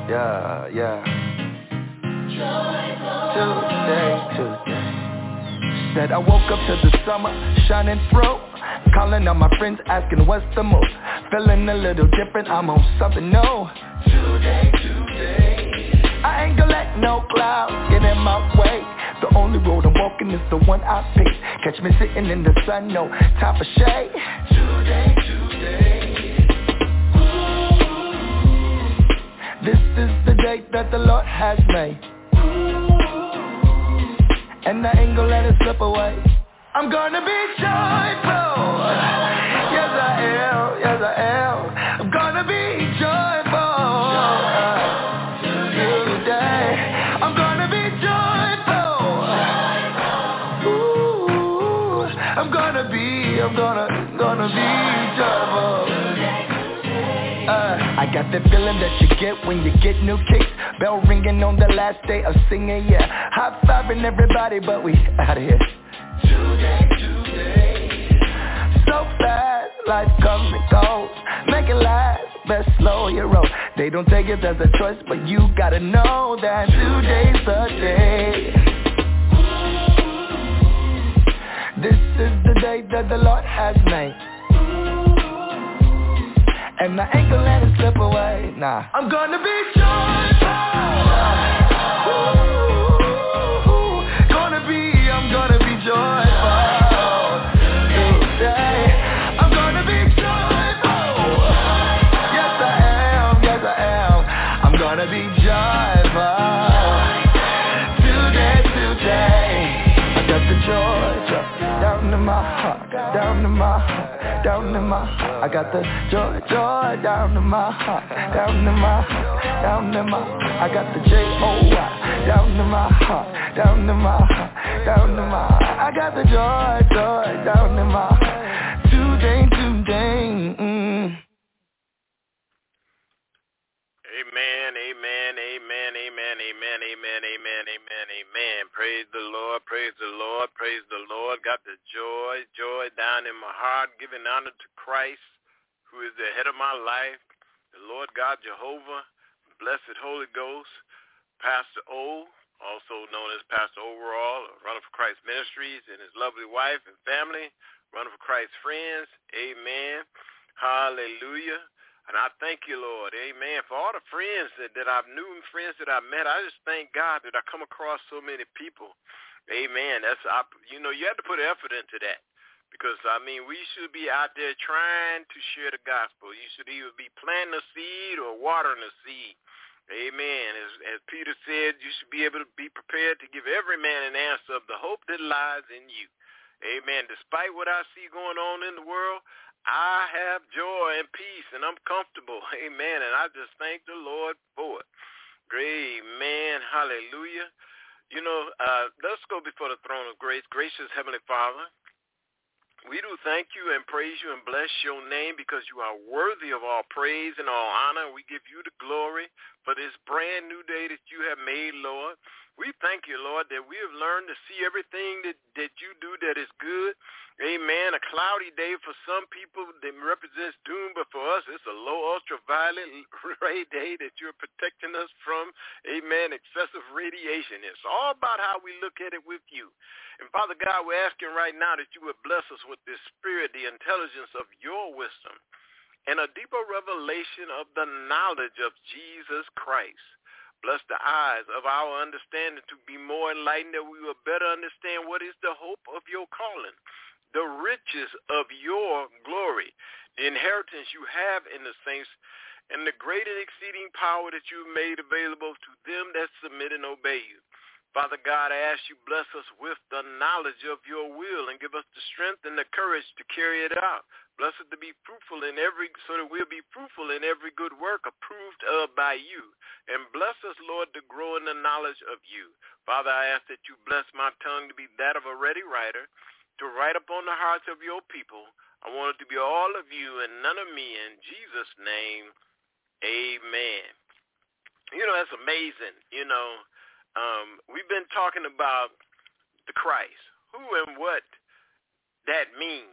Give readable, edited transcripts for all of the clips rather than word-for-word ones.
Yeah. Tuesday. Said I woke up to the summer shining through. Calling on my friends asking what's the move. Feeling a little different, I'm on something new. Today. I ain't gonna let no clouds get in my way. The only road I'm walking is the one I pick. Catch me sitting in the sun, no time for shade. Today. This is the day that the Lord has made, and I ain't gonna let it slip away. I'm gonna be joyful. Yes I am. I'm gonna be joyful today. I'm gonna be joyful. Ooh, I'm gonna be joyful. I got that feeling that you get when you get new kicks. Bell ringing on the last day of singing, yeah. High-fiving everybody, but we out of here. Today. So fast, life comes and goes. Make it last, best slow your roll. They don't take it as a choice, but you gotta know that today's the day. This is the day that the Lord has made, and I ain't gonna let it slip away, nah. I'm gonna be joyful. I'm gonna be joyful today. I'm gonna be joyful. Yes I am. I'm gonna be joyful today. I got the joy down in my heart. I got the joy down in my heart, I got the J-O-Y down in my heart, I got the joy down in my heart, today. Amen. Praise the Lord. Got the joy down in my heart, giving honor to Christ, who is the head of my life, the Lord God Jehovah, blessed Holy Ghost, Pastor O, also known as Pastor Overall, Runner for Christ Ministries, and his lovely wife and family, Runner for Christ Friends. Amen. Hallelujah. And I thank you, Lord, amen, for all the friends that I've knew and friends that I met. I just thank God that I come across so many people. Amen. You have to put effort into that, because, we should be out there trying to share the gospel. You should either be planting a seed or watering a seed. Amen. As Peter said, you should be able to be prepared to give every man an answer of the hope that lies in you. Amen. Despite what I see going on in the world, I have joy and peace, and I'm comfortable. Amen. And I just thank the Lord for it. Amen. Hallelujah. Let's go before the throne of grace. Gracious Heavenly Father, we do thank you and praise you and bless your name, because you are worthy of all praise and all honor. We give you the glory for this brand new day that you have made, Lord. We thank you, Lord, that we have learned to see everything that you do that is good. Amen. A cloudy day for some people that represents doom, but for us it's a low ultraviolet ray day that you're protecting us from, amen, excessive radiation. It's all about how we look at it with you. And Father God, we're asking right now that you would bless us with this spirit, the intelligence of your wisdom, and a deeper revelation of the knowledge of Jesus Christ. Bless the eyes of our understanding to be more enlightened, that we will better understand what is the hope of your calling, the riches of your glory, the inheritance you have in the saints, and the great and exceeding power that you've made available to them that submit and obey you. Father God, I ask you bless us with the knowledge of your will, and give us the strength and the courage to carry it out. Bless us to be fruitful so that we'll be fruitful in every good work approved of by you. And bless us, Lord, to grow in the knowledge of you. Father, I ask that you bless my tongue to be that of a ready writer, to write upon the hearts of your people. I want it to be all of you and none of me. In Jesus' name, amen. That's amazing. We've been talking about the Christ, who and what that means.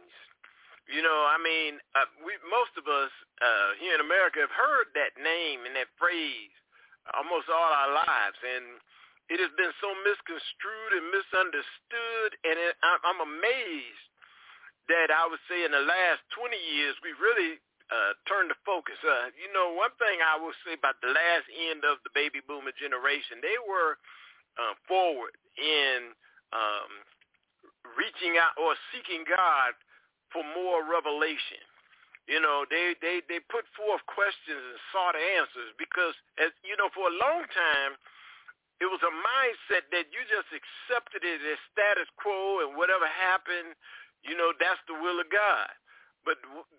Most of us here in America have heard that name and that phrase almost all our lives, and it has been so misconstrued and misunderstood, and I'm amazed that I would say in the last 20 years we really turned the focus. One thing I will say about the last end of the baby boomer generation, they were forward in reaching out or seeking God for more revelation. They put forth questions and sought answers because, for a long time, it was a mindset that you just accepted it as status quo, and whatever happened, that's the will of God. But,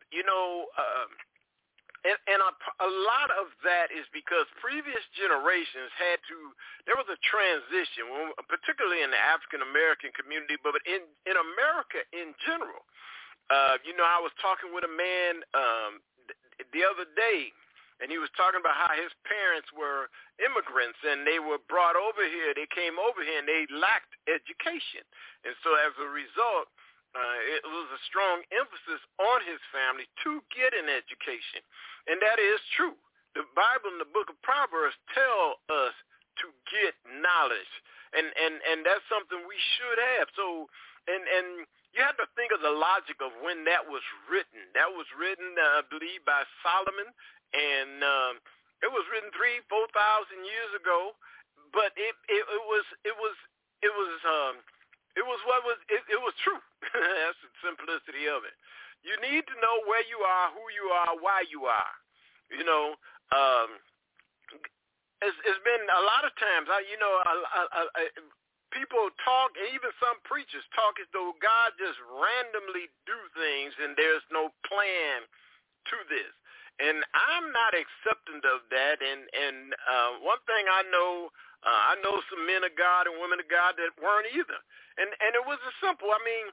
and a lot of that is because previous generations there was a transition, particularly in the African-American community, but in America in general. I was talking with a man the other day, and he was talking about how his parents were immigrants, and they were brought over here. They came over here, and they lacked education. And so as a result, it was a strong emphasis on his family to get an education. And that is true. The Bible and the book of Proverbs tell us to get knowledge. And that's something we should have. So, and you have to think of the logic of when that was written. That was written, I believe, by Solomon, and it was written 3,000-4,000 years ago. But it was true. That's the simplicity of it. You need to know where you are, who you are, why you are. It's been a lot of times. People talk, and even some preachers talk as though God just randomly do things and there's no plan to this. And I'm not accepting of that. And one thing I know some men of God and women of God that weren't either. And it was simple. I mean,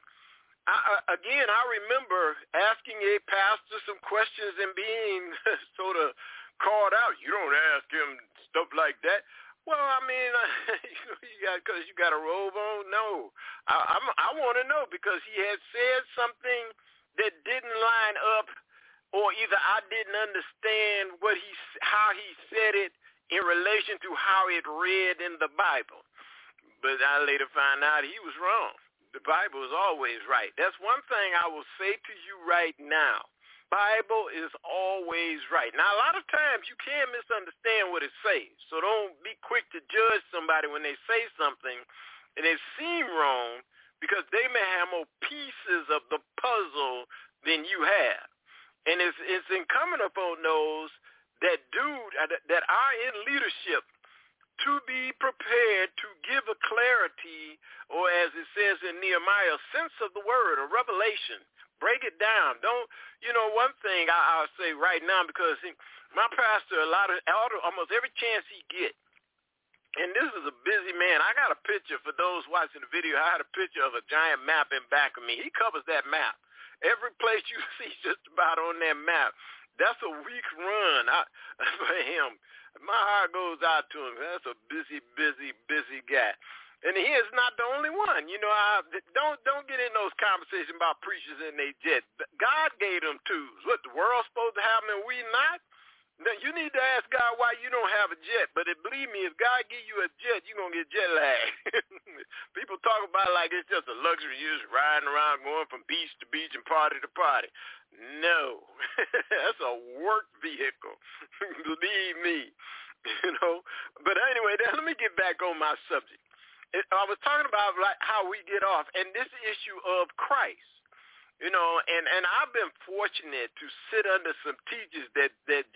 I remember asking a pastor some questions and being sort of called out. You don't ask him stuff like that. Well, I mean, because you got a robe on? No. I want to know because he had said something that didn't line up, or either I didn't understand how he said it in relation to how it read in the Bible. But I later found out he was wrong. The Bible is always right. That's one thing I will say to you right now. Bible is always right. Now, a lot of times you can misunderstand what it says, so don't be quick to judge somebody when they say something and it seem wrong because they may have more pieces of the puzzle than you have. And it's incumbent upon those that are in leadership to be prepared to give a clarity, or as it says in Nehemiah, a sense of the word, a revelation. Break it down. One thing I'll say right now, because my pastor, almost every chance he gets, and this is a busy man. I got a picture for those watching the video. I had a picture of a giant map in back of me. He covers that map. Every place you see just about on that map. That's a week run for him. My heart goes out to him. That's a busy guy. And he is not the only one. Don't get in those conversations about preachers and they jet. God gave them tools. What, the world's supposed to have them and we not? Now, you need to ask God why you don't have a jet. But believe me, if God give you a jet, you're going to get jet lag. People talk about it like it's just a luxury. You're just riding around going from beach to beach and party to party. No. That's a work vehicle. Believe me. But anyway, let me get back on my subject. I was talking about how we get off, and this issue of Christ, and I've been fortunate to sit under some teachers that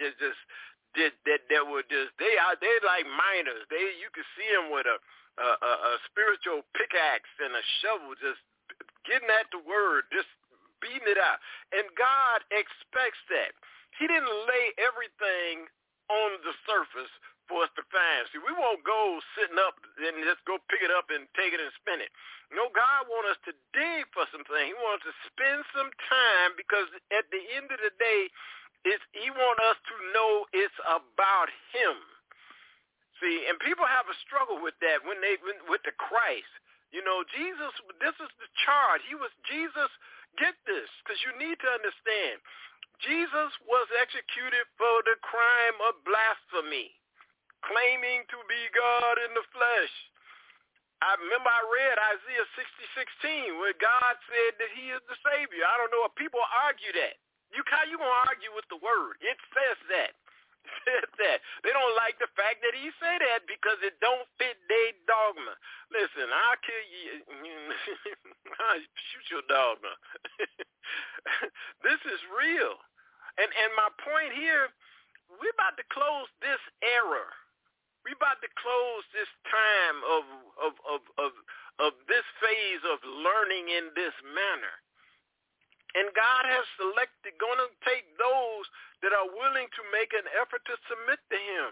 were just they're like miners. You could see them with a spiritual pickaxe and a shovel, just getting at the word, just beating it out. And God expects that. He didn't lay everything on the surface for us to find. See, we won't go sitting up and just go pick it up and take it and spin it. No, God wants us to dig for something. He wants us to spend some time, because at the end of the day, He wants us to know it's about Him. See, and people have a struggle with that with the Christ. Jesus, this is the charge. Jesus, get this, because you need to understand. Jesus was executed for the crime of blasphemy. claiming to be God in the flesh. I remember I read Isaiah 60:16 where God said that he is the Savior. I don't know if people argue that. How you going to argue with the word? It says that. It says that. They don't like the fact that he said that because it don't fit their dogma. Listen, I'll kill you. I'll shoot your dogma. This is real. And my point here, we're about to close this era. We're about to close this time of this phase of learning in this manner. And God has going to take those that are willing to make an effort to submit to him.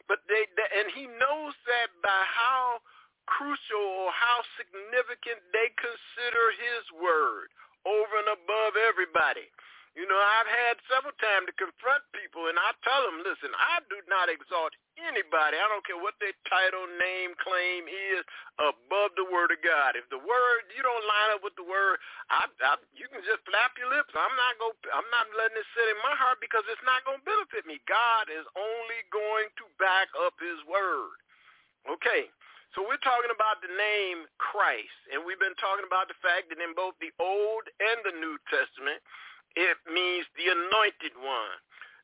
And he knows that by how crucial or how significant they consider his word over and above everybody. You know, I've had several times to confront people, and I tell them, listen, I do not exalt anybody. I don't care what their title, name, claim is above the word of God. If the word, you don't line up with the word, you can just flap your lips. I'm not letting it sit in my heart because it's not going to benefit me. God is only going to back up his word. Okay. So we're talking about the name Christ, and we've been talking about the fact that in both the Old and the New Testament, it means the anointed one.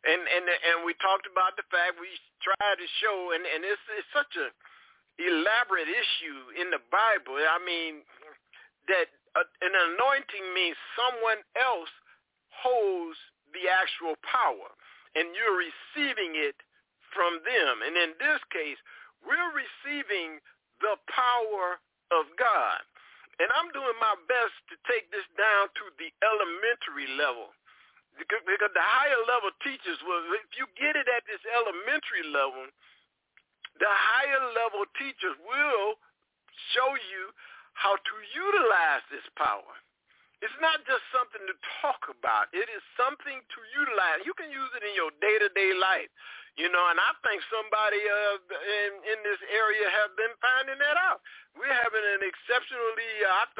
And we talked about the fact we tried to show, and it's such an elaborate issue in the Bible. I mean, that an anointing means someone else holds the actual power, and you're receiving it from them. And in this case, we're receiving the power of God. And I'm doing my best to take this down to the elementary level. Because the higher level teachers will, if you get it at this elementary level, the higher level teachers will show you how to utilize this power. It's not just something to talk about. It is something to utilize. You can use it in your day-to-day life, you know, and I think somebody in this area have been finding that out. We're having an exceptionally,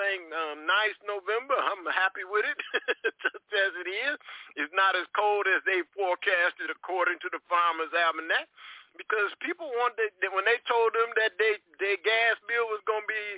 nice November. I'm happy with it, just as it is. It's not as cold as they forecasted according to the Farmer's Almanac, because people when they told them that their gas bill was going to be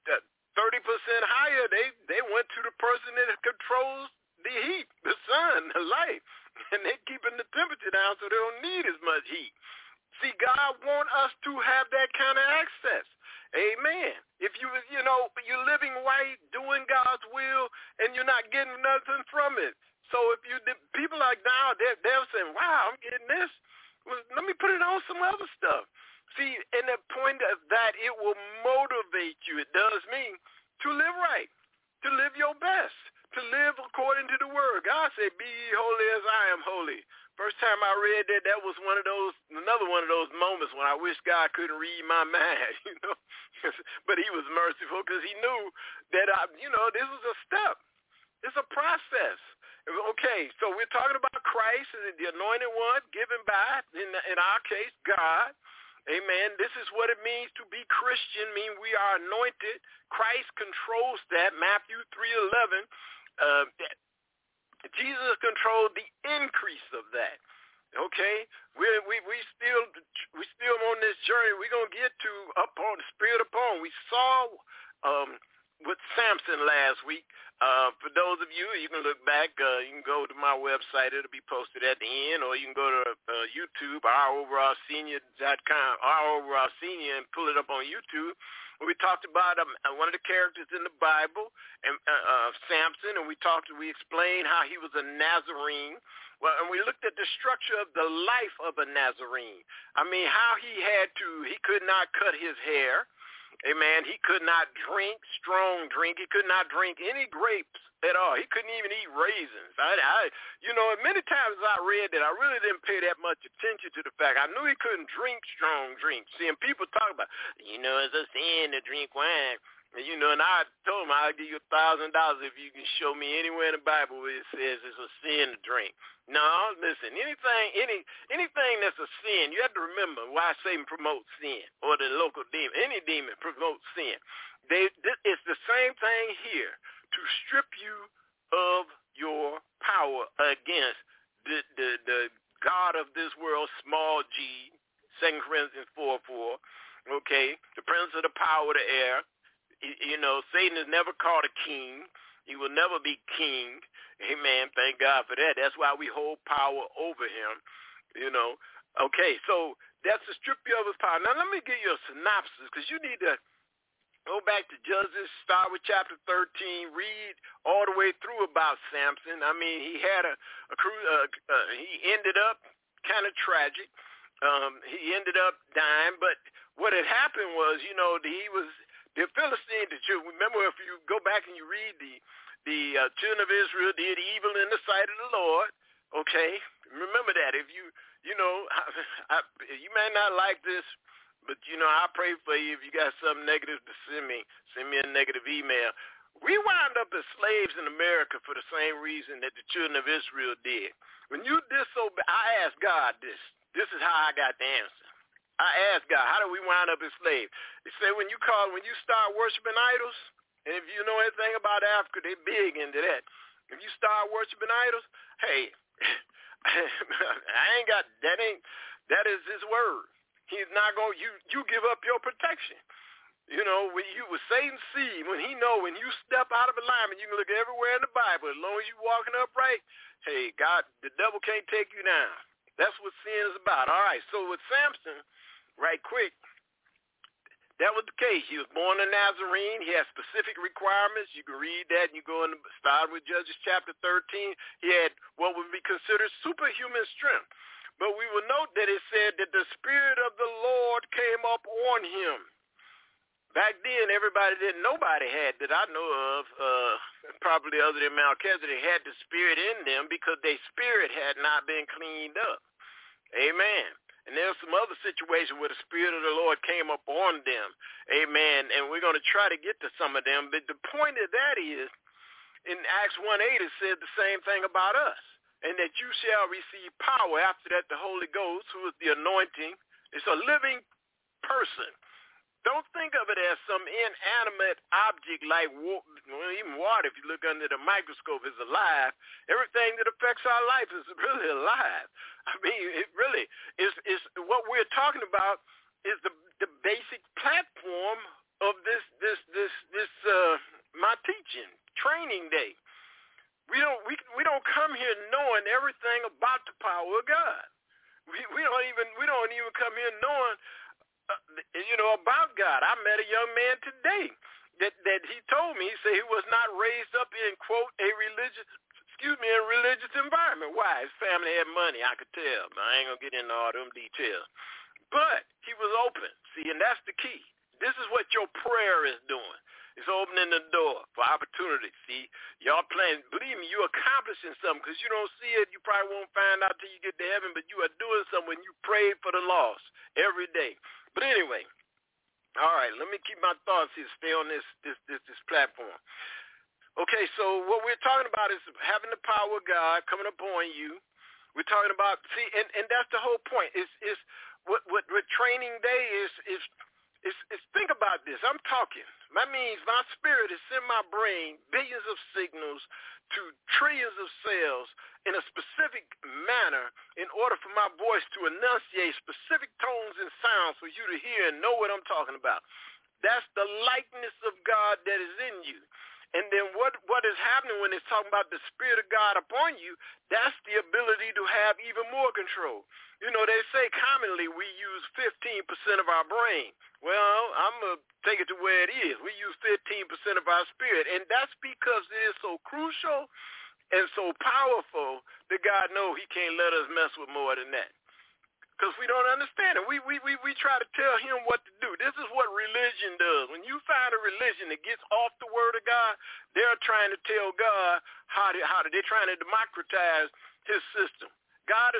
30% higher, they went to the person that controls the heat, the sun, the light, and they're keeping the temperature down so they don't need as much heat. See, God wants us to have that kind of access. Amen. If you're living right, doing God's will, and you're not getting nothing from it. So if people like now, they're saying, wow, I'm getting this. Well, let me put it on some other stuff. See, and the point of that, it will motivate you. It does mean to live right, to live your best, to live according to the word. God said, be ye holy as I am holy. First time I read that was another one of those moments when I wish God couldn't read my mind, you know. But he was merciful because he knew that, this was a step. It's a process. Okay, so we're talking about Christ, the anointed one, given by, in our case, God. Amen. This is what it means to be Christian, mean we are anointed. Christ controls that. Matthew 3:11. Jesus controlled the increase of that. Okay? We still on this journey. We're gonna get to up on the spirit upon. We saw with Samson last week. For those of you can look back, you can go to my website. It'll be posted at the end, or you can go to YouTube, ouroverallsenior.com, ouroverallsenior, and pull it up on YouTube. We talked about one of the characters in the Bible, and Samson, and we explained how he was a Nazarene. Well, and we looked at the structure of the life of a Nazarene. I mean, how he could not cut his hair. Amen. He could not drink strong drink. He could not drink any grapes at all. He couldn't even eat raisins. Many times I read that, I really didn't pay that much attention to the fact. I knew he couldn't drink strong drinks. Seeing people talk about, it's a sin to drink wine. And I told him I'll give you $1,000 if you can show me anywhere in the Bible where it says it's a sin to drink. No, listen, anything that's a sin, you have to remember why Satan promotes sin, or the local demon. Any demon promotes sin. It's the same thing here, to strip you of your power against the God of this world, small g, 2 Corinthians 4:4. Okay, the prince of the power of the air. You know, Satan is never called a king. He will never be king. Amen. Thank God for that. That's why we hold power over him. You know. Okay, so that's to strip you of his power. Now, let me give you a synopsis, because you need to go back to Judges, start with chapter 13, read all the way through about Samson. I mean, he had he ended up kind of tragic. He ended up dying, but what had happened was, you know, the Philistines, remember if you go back and you read the children of Israel did evil in the sight of the Lord, okay? Remember that. If you know, you may not like this, but, you know, I pray for you. If you got something negative to send me a negative email. We wound up as slaves in America for the same reason that the children of Israel did. When you disobey, I asked God this. This is how I got the answer. I asked God, how do we wind up as slaves? He said when you start worshiping idols, and if you know anything about Africa, they're big into that. If you start worshiping idols, hey, that is his word. He's not going, you give up your protection. You know, when Satan see, when you step out of alignment, you can look everywhere in the Bible. As long as you're walking upright, hey, God, the devil can't take you down. That's what sin is about. All right, so with Samson, right quick, that was the case. He was born a Nazarene. He had specific requirements. You can read that, and you go and start with Judges chapter 13. He had what would be considered superhuman strength. But we will note that it said that the Spirit of the Lord came up on him. Back then, nobody had that I know of, probably other than Melchizedek, had the Spirit in them because their spirit had not been cleaned up. Amen. And there's some other situations where the Spirit of the Lord came up on them. Amen. And we're going to try to get to some of them. But the point of that is, in Acts 1:8, it said the same thing about us. And that you shall receive power. After that, the Holy Ghost, who is the anointing, is a living person. Don't think of it as some inanimate object like even water, if you look under the microscope, is alive. Everything that affects our life is really alive. I mean, it really is what we're talking about is the basic platform of this my teaching, training day. We don't come here knowing everything about the power of God. We don't even come here knowing about God. I met a young man today that he told me, he said he was not raised up in, quote, a religious environment. Why? His family had money, I could tell. But I ain't going to get into all them details. But he was open. See, and that's the key. This is what your prayer is doing. It's opening the door for opportunity. See, y'all playing, believe me, you're accomplishing something because you don't see it. You probably won't find out till you get to heaven, but you are doing something when you pray for the lost every day. But anyway, all right, let me keep my thoughts here, stay on this platform. Okay, so what we're talking about is having the power of God coming upon you. We're talking about, see, and that's the whole point. Is what training day is think about this. I'm talking. That means my spirit is in my brain, billions of signals to trillions of cells in a specific manner in order for my voice to enunciate specific tones and sounds for you to hear and know what I'm talking about. That's the likeness of God that is in you. And then what is happening when it's talking about the Spirit of God upon you, that's the ability to have even more control. You know, they say commonly we use 15% of our brain. Well, I'm going to take it to where it is. We use 15% of our spirit. And that's because it is so crucial and so powerful that God knows he can't let us mess with more than that. Because we don't understand it. We try to tell him what to do. This is what religion does. When you find a religion that gets off the word of God, they're trying to tell God how they're trying to democratize his system. God is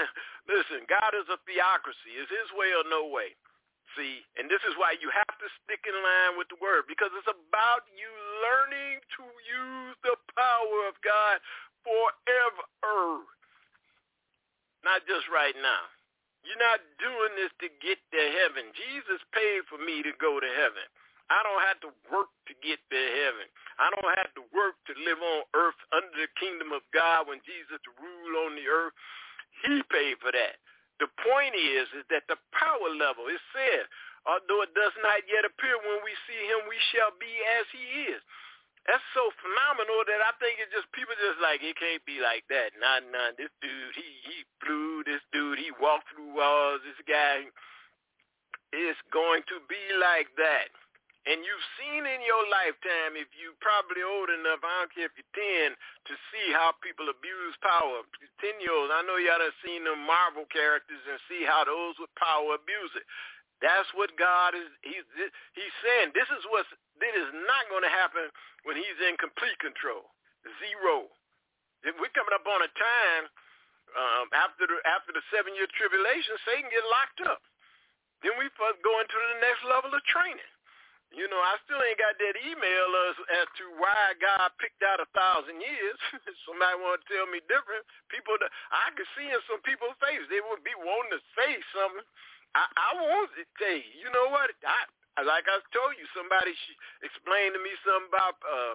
a theocracy. It's his way or no way. See, and this is why you have to stick in line with the word, because it's about you learning to use the power of God forever, not just right now. You're not doing this to get to heaven. Jesus paid for me to go to heaven. I don't have to work to get to heaven. I don't have to work to live on earth under the kingdom of God when Jesus ruled on the earth. He paid for that. The point is that the power level, it says, although it does not yet appear, when we see him, we shall be as he is. That's so phenomenal that I think it's just people just like, it can't be like that. Nah, this dude, he flew, this dude, he walked through walls, this guy is going to be like that. And you've seen in your lifetime, if you're probably old enough, I don't care if you're 10, to see how people abuse power. 10-year-olds, I know y'all done seen them Marvel characters and see how those with power abuse it. That's what God is, he's saying. This is not going to happen when he's in complete control. Zero. We're coming up on a time after the 7-year tribulation, Satan get locked up. Then we go into the next level of training. You know, I still ain't got that email as to why God picked out 1,000 years. Somebody want to tell me different. People, I could see in some people's faces, they would be wanting to say something. I want to say, you know what? Like I told you, somebody explained to me something about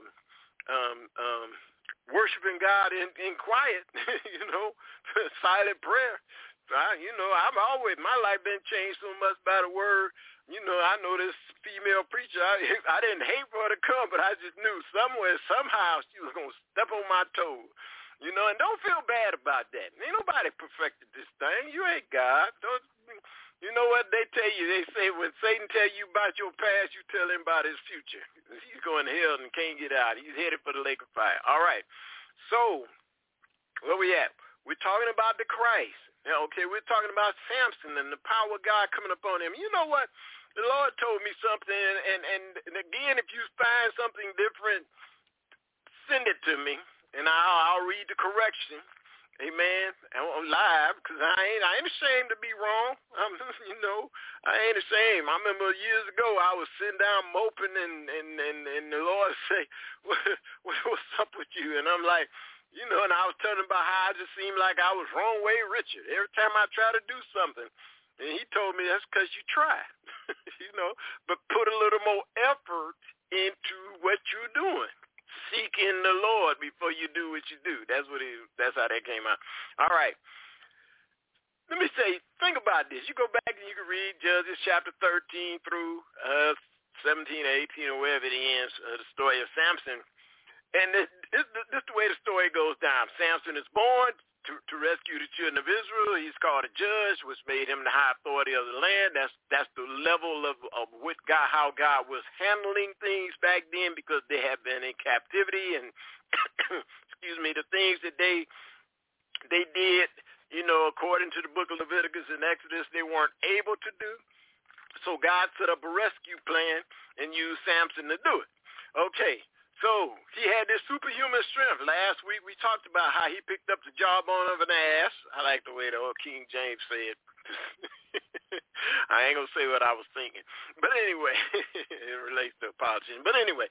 worshiping God in quiet, you know, silent prayer. I've always, my life been changed so much by the word. You know, I know this female preacher, I didn't hate for her to come, but I just knew somewhere, somehow she was going to step on my toes. You know, and don't feel bad about that. Ain't nobody perfected this thing. You ain't God. You know what they tell you? They say when Satan tell you about your past, you tell him about his future. He's going to hell and can't get out. He's headed for the lake of fire. All right. So, where we at? We're talking about the Christ. Okay, we're talking about Samson and the power of God coming upon him. You know what? The Lord told me something, and again, if you find something different, send it to me, and I'll read the correction. Amen. I'm live because I ain't ashamed to be wrong. I ain't ashamed. I remember years ago I was sitting down moping, and the Lord say, "What's up with you?" And I'm like, and I was telling him about how I just seemed like I was wrong way Richard. Every time I try to do something. And he told me that's because you try, but put a little more effort into what you're doing. Seeking the Lord before you do what you do. That's how that came out. All right. Let me say, think about this. You go back and you can read Judges chapter 13 through 17, 18, or wherever it ends, the story of Samson. And this is the way the story goes down. Samson is born to rescue the children of Israel. He's called a judge, which made him the high authority of the land. That's the level of what God, how God was handling things back then, because they had been in captivity, and the things that they did, according to the book of Leviticus and Exodus, they weren't able to do. So God set up a rescue plan and used Samson to do it. Okay. So he had this superhuman strength. Last week we talked about how he picked up the jawbone of an ass. I like the way the old King James said. I ain't going to say what I was thinking. But anyway, it relates to apology. But anyway,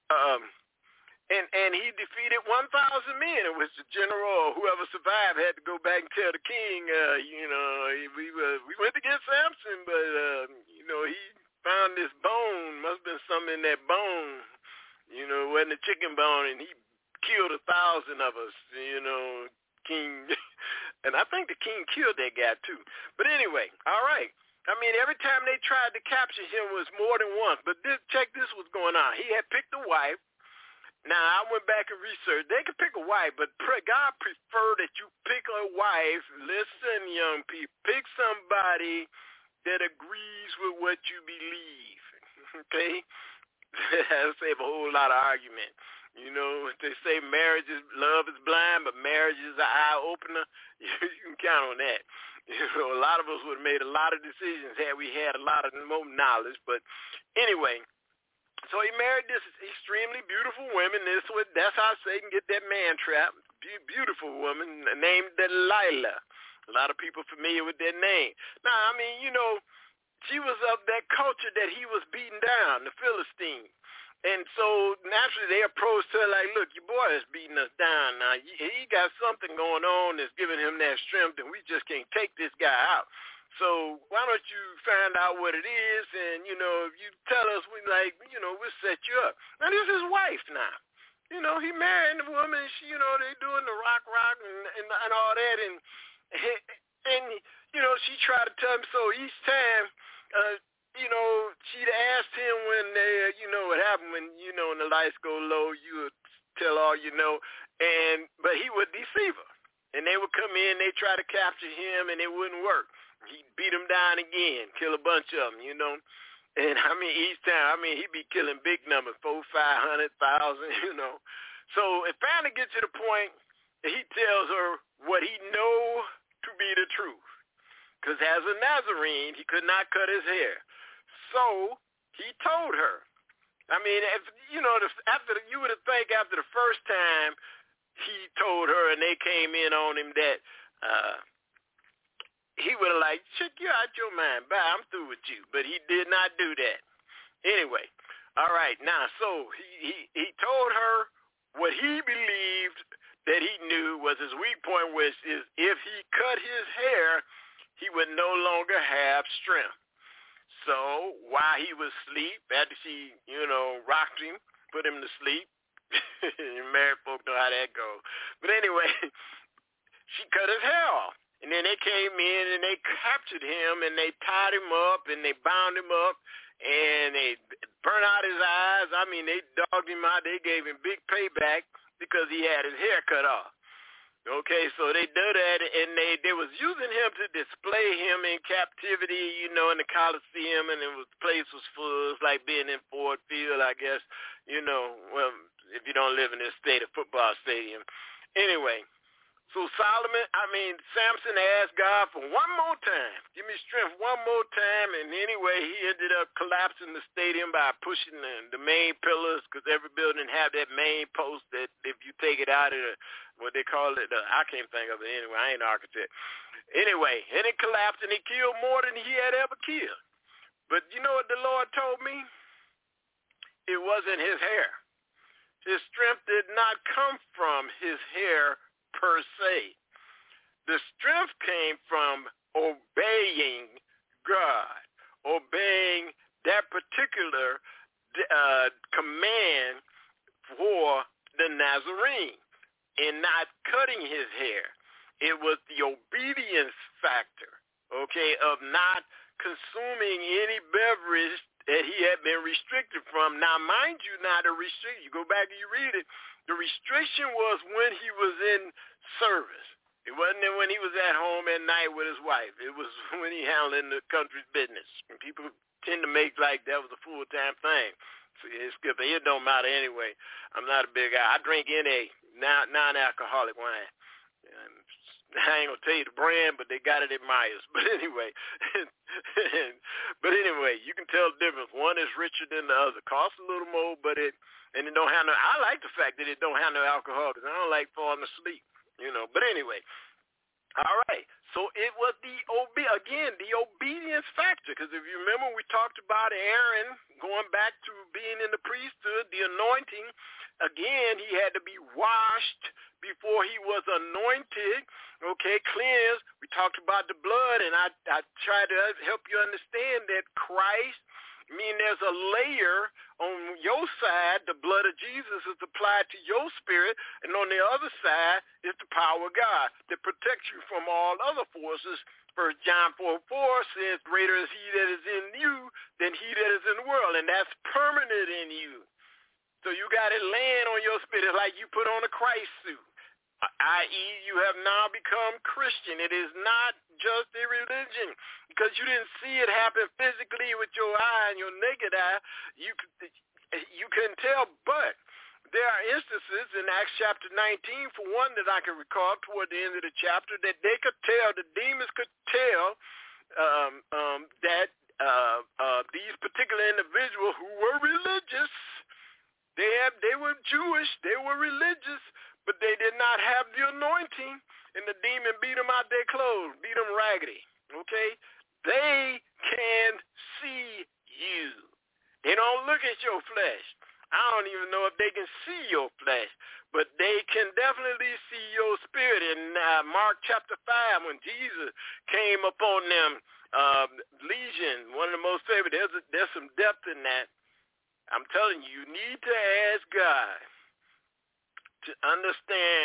and he defeated 1,000 men, in which the general or whoever survived had to go back and tell the king, we went to get Samson, but, he found this bone. Must have been something in that bone. It wasn't a chicken bone, and he killed 1,000 of us, king. And I think the king killed that guy, too. But anyway, all right. I mean, every time they tried to capture him was more than once. But check this was going on. He had picked a wife. Now, I went back and researched. They could pick a wife, but God preferred that you pick a wife. Listen, young people, pick somebody that agrees with what you believe, okay? That'll save a whole lot of argument. They say love is blind, but marriage is an eye-opener. You can count on that. A lot of us would have made a lot of decisions had we had a lot of more knowledge. But anyway, so he married this extremely beautiful woman. That's how Satan get that man trap. Beautiful woman named Delilah. A lot of people familiar with that name. Now, she was of that culture that he was beating down, the Philistine. And so naturally they approached her like, look, your boy is beating us down now. He got something going on that's giving him that strength, and we just can't take this guy out. So why don't you find out what it is, and, if you tell us, we'll set you up. Now, this is his wife now. He married the woman, they doing the rock and all that, and she tried to tell him so each time, she'd asked him when what happened when, when the lights go low, you would tell all but he would deceive her. And they would come in, they try to capture him, and it wouldn't work. He'd beat them down again, kill a bunch of them, And, each time, he'd be killing big numbers, 400,000, 500,000, So it finally gets to the point that he tells her what he knows to be the truth. Because as a Nazarene, he could not cut his hair. So he told her. If after you would have think after the first time he told her and they came in on him that he would have check you out your mind. Bye, I'm through with you. But he did not do that. Anyway, all right. Now, so he told her what he believed that he knew was his weak point, which is if he cut his hair, he would no longer have strength. So while he was asleep, after she, rocked him, put him to sleep, married folk know how that goes. But anyway, she cut his hair off. And then they came in and they captured him and they tied him up and they bound him up and they burnt out his eyes. They dogged him out. They gave him big payback because he had his hair cut off. Okay, so they did that, and they was using him to display him in captivity, in the Coliseum, and the place was full. It was like being in Ford Field, I guess, well, if you don't live in this state, a football stadium. Anyway, so Samson asked God for one more time. Give me strength one more time, and anyway, he ended up collapsing the stadium by pushing the main pillars, because every building had that main post that if you take it out of what they call it, I can't think of it anyway. I ain't an architect. Anyway, and it collapsed, and he killed more than he had ever killed. But you know what the Lord told me? It wasn't his hair. His strength did not come from his hair per se. The strength came from obeying God, obeying that particular command for the Nazarene, and not cutting his hair. It was the obedience factor, of not consuming any beverage that he had been restricted from. Now, mind you, not a restriction. You go back and you read it. The restriction was when he was in service. It wasn't when he was at home at night with his wife. It was when he handled the country's business. And people tend to make like that was a full-time thing. So it don't matter anyway. I'm not a big guy. I drink NA, non-alcoholic wine. I ain't gonna tell you the brand, but they got it at Myers. But anyway, you can tell the difference. One is richer than the other. Costs a little more, but it don't have no. I like the fact that it don't have no alcohol because I don't like falling asleep. But anyway, all right. So it was the obedience factor. Because if you remember, we talked about Aaron going back to being in the priesthood, the anointing. Again, he had to be washed before he was anointed, cleansed. We talked about the blood, and I tried to help you understand that Christ, there's a layer on your side, the blood of Jesus is applied to your spirit, and on the other side is the power of God that protects you from all other forces. 1 John 4:4 says, greater is he that is in you than he that is in the world, and that's permanent in you. So you got it laying on your spirit. It's like you put on a Christ suit, i.e. you have now become Christian. It is not just a religion because you didn't see it happen physically with your eye and your naked eye. You couldn't tell, but there are instances in Acts chapter 19, for one, that I can recall toward the end of the chapter, that they could tell, the demons could tell that these particular individuals who were religious, they were Jewish, they were religious, but they did not have the anointing, and the demon beat them out their clothes, beat them raggedy, They can see you. They don't look at your flesh. I don't even know if they can see your flesh, but they can definitely see your spirit. In Mark chapter 5, when Jesus came upon them, legion, one of the most favorite, there's some depth in that. I'm telling you, you need to ask God to understand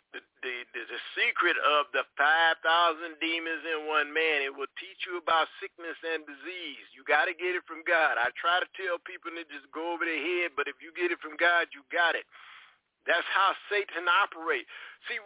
the secret of the 5,000 demons in one man. It will teach you about sickness and disease. You got to get it from God. I try to tell people to just go over their head, but if you get it from God, you got it. That's how Satan operates. See,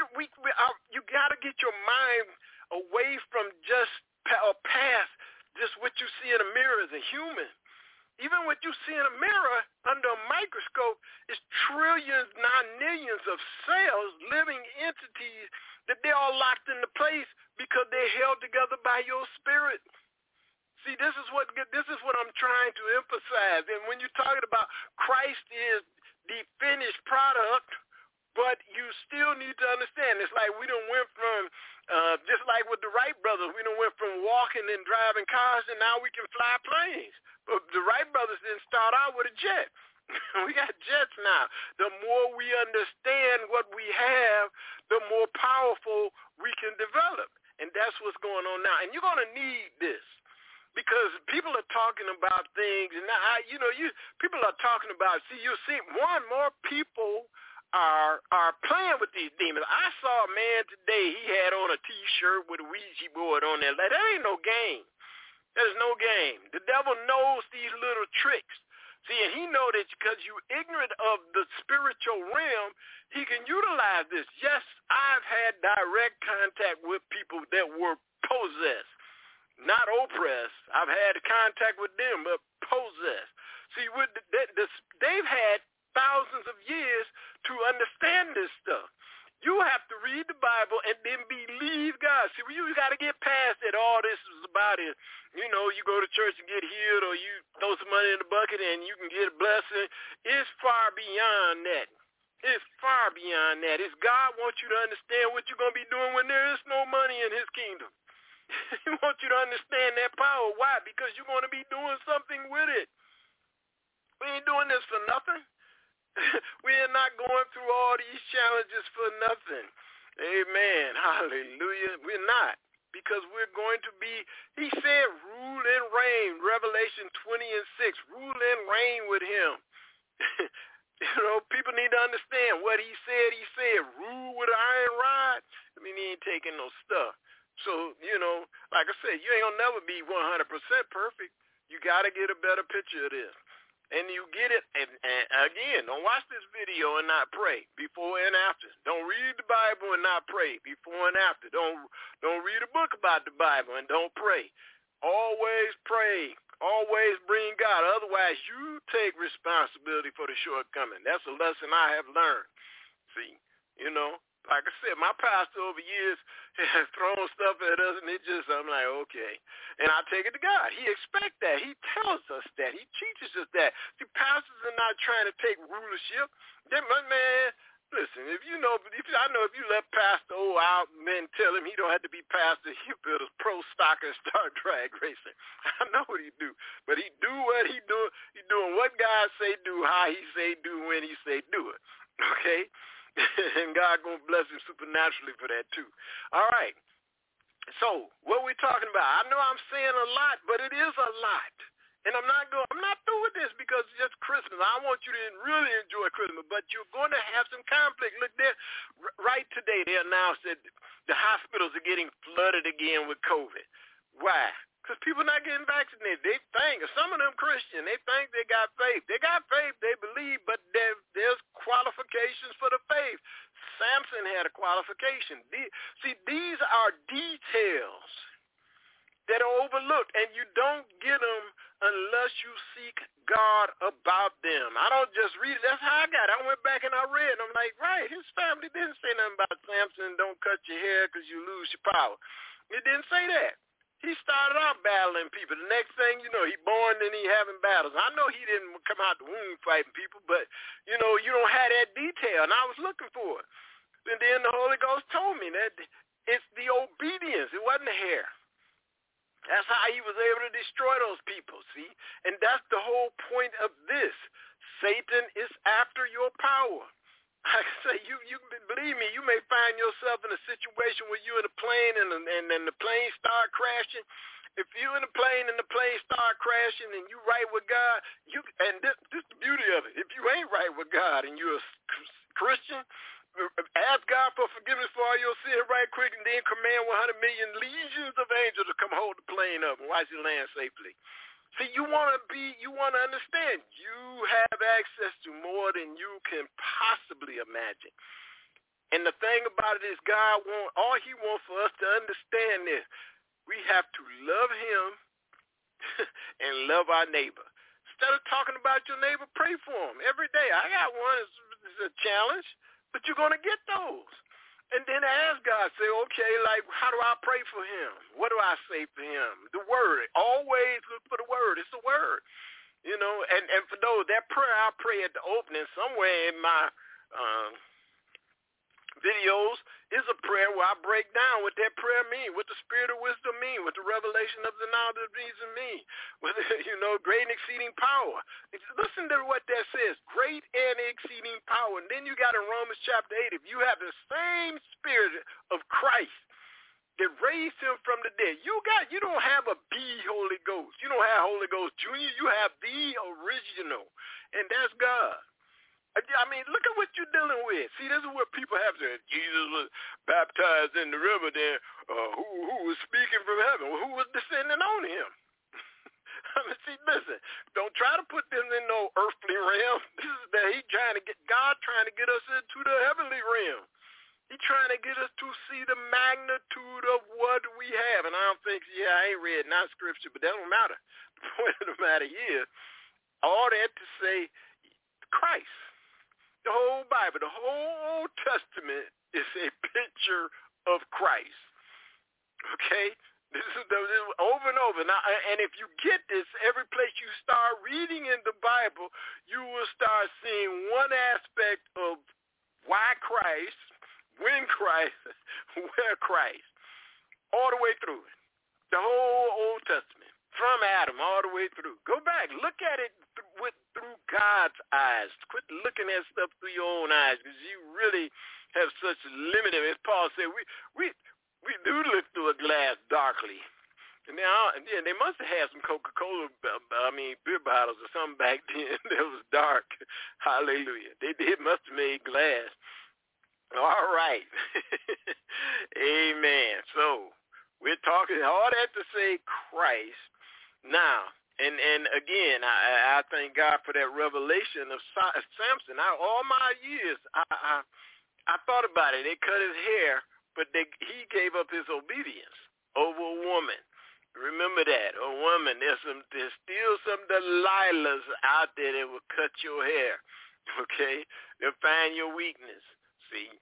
you got to get your mind away from just past just what you see in a mirror as a human. Even what you see in a mirror under a microscope is trillions, not millions of cells, living entities that they're all locked into place because they're held together by your spirit. See, this is what I'm trying to emphasize. And when you're talking about Christ is the finished product, but you still need to understand. It's like we done went from, just like with the Wright brothers, we done went from walking and driving cars, and now we can fly planes. But the Wright brothers didn't start out with a jet. We got jets now. The more we understand what we have, the more powerful we can develop. And that's what's going on now. And you're going to need this. Because people are talking about things, and people are talking about. You see, more and more people are playing with these demons. I saw a man today. He had on a T-shirt with a Ouija board on there. Like, that ain't no game. There's no game. The devil knows these little tricks. See, and he knows that because you're ignorant of the spiritual realm, he can utilize this. Yes, I've had direct contact with people that were possessed. Not oppressed. I've had contact with them, but possessed. See, they've had thousands of years to understand this stuff. You have to read the Bible and then believe God. See, you got to get past that. All this is about it. You go to church and get healed, or you throw some money in the bucket and you can get a blessing. It's far beyond that. It's far beyond that. It's God wants you to understand what you're going to be doing when there is no money in his kingdom. He wants you to understand that power. Why? Because you're going to be doing something with it. We ain't doing this for nothing. We are not going through all these challenges for nothing. Amen. Hallelujah. We're not. Because we're going to be, he said, rule and reign. Revelation 20:6. Rule and reign with him. People need to understand what he said. He said, rule with an iron rod. I mean, he ain't taking no stuff. So, like I said, you ain't going to never be 100% perfect. You got to get a better picture of this. And you get it, and again, don't watch this video and not pray before and after. Don't read the Bible and not pray before and after. Don't read a book about the Bible and don't pray. Always pray. Always bring God. Otherwise, you take responsibility for the shortcoming. That's a lesson I have learned. See, like I said, my pastor over years has thrown stuff at us, and I'm like, okay. And I take it to God. He expects that. He tells us that. He teaches us that. See, pastors are not trying to take rulership. Man, listen, if you let Pastor O out and then tell him he don't have to be pastor, he'll build a pro stock and start drag racing. I know what he do. But he do what he do. He doing what God say do, how he say do, when he say do it. Okay? And God going to bless him supernaturally for that too. All right. So what we're talking about, I know I'm saying a lot, but it is a lot. And I'm not through with this because it's just Christmas. I want you to really enjoy Christmas, but you're going to have some conflict. Look, right today they announced that the hospitals are getting flooded again with COVID. Why? Because people not getting vaccinated. They think, some of them Christian, they think they got faith. They got faith, they believe, but there's qualifications for the faith. Samson had a qualification. These are details that are overlooked, and you don't get them unless you seek God about them. I don't just read it. That's how I got it. I went back and I read, and I'm like, right, his family didn't say nothing about Samson, don't cut your hair because you lose your power. It didn't say that. He started out battling people. The next thing you know, he born and he having battles. I know he didn't come out the womb fighting people, but, you don't have that detail, and I was looking for it. And then the Holy Ghost told me that it's the obedience. It wasn't the hair. That's how he was able to destroy those people, see? And that's the whole point of this. Satan is after your power. Like I say, you believe me, you may find yourself in a situation where you're in a plane and the plane start crashing. If you're in a plane and the plane start crashing and you right with God, this is the beauty of it. If you ain't right with God and you're a Christian, ask God for forgiveness for all your sins right quick, and then command 100 million legions of angels to come hold the plane up and watch you land safely. See, you want to understand, you have access to more than you can possibly imagine. And the thing about it is all he wants for us to understand is we have to love him and love our neighbor. Instead of talking about your neighbor, pray for him every day. I got one. It's a challenge, but you're going to get those. And then ask God, say, okay, like, how do I pray for him? What do I say for him? The word. Always look for the word. It's the word. You know, and for those, that prayer I pray at the opening somewhere in my videos is a prayer where I break down what that prayer means, what the spirit of wisdom means, what the revelation of the knowledge of reason means, what, great and exceeding power. Listen to what that says, great and exceeding power. And then you got in Romans chapter 8, if you have the same spirit of Christ that raised him from the dead, you don't have a B Holy Ghost. You don't have Holy Ghost Junior. You have the original, and that's God. I mean, look at what you're dealing with. See, this is what people have said. Jesus was baptized in the river. Then who was speaking from heaven? Who was descending on him? I mean, see, listen. Don't try to put them in no earthly realm. This is that God trying to get us into the heavenly realm. He's trying to get us to see the magnitude of what we have. And I don't think, I ain't read not scripture, but that don't matter. The point of the matter is, all that to say, Christ. The whole Bible, the whole Old Testament is a picture of Christ. Okay? This is over and over. Now, and if you get this, every place you start reading in the Bible, you will start seeing one aspect of why Christ, when Christ, where Christ, all the way through it. The whole Old Testament, from Adam all the way through. Go back, look at it through God's eyes. Quit looking at stuff through your own eyes, because you really have such limited. As Paul said, we do look through a glass darkly. And they must have had some Coca-Cola, beer bottles or something back then that was dark. Hallelujah. They must have made glass. All right. Amen. So we're talking all that to say Christ. Now, and again, I thank God for that revelation of Samson. All my years, I thought about it. They cut his hair, but he gave up his obedience over a woman. Remember that, a woman. There's still some Delilahs out there that will cut your hair. Okay, they'll find your weakness. See,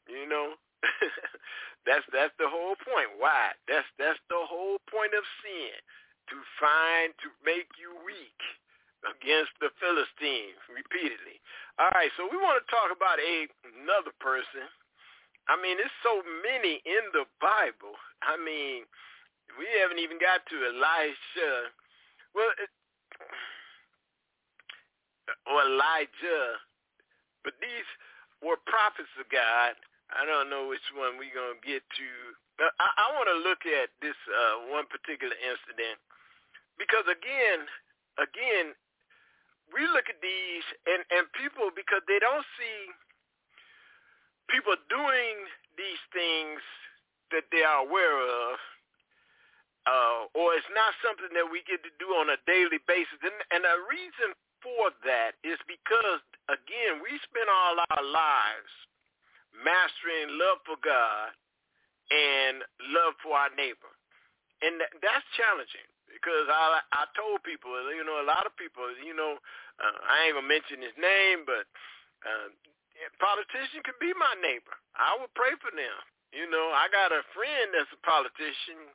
that's the whole point. Why? That's the whole point of sin. To make you weak against the Philistines repeatedly. All right, so we want to talk about another person. I mean, there's so many in the Bible. I mean, we haven't even got to Elisha. Or Elijah. But these were prophets of God. I don't know which one we're going to get to. I want to look at this one particular incident. Because again, we look at these and people, because they don't see people doing these things that they are aware of, or it's not something that we get to do on a daily basis. And the reason for that is because, again, we spend all our lives mastering love for God and love for our neighbor. And that's challenging. Because I told people, a lot of people, I ain't going to mention his name, but politician could be my neighbor. I would pray for them. I got a friend that's a politician,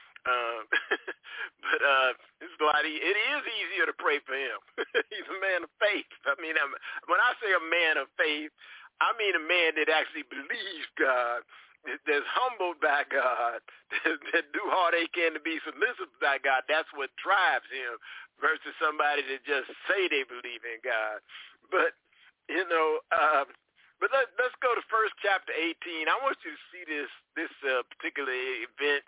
but it is easier to pray for him. He's a man of faith. I mean, when I say a man of faith, I mean a man that actually believes God, that's humbled by God, that do all they can to be submissive by God. That's what drives him versus somebody that just say they believe in God. But, but let's go to 1 chapter 18. I want you to see this particular event.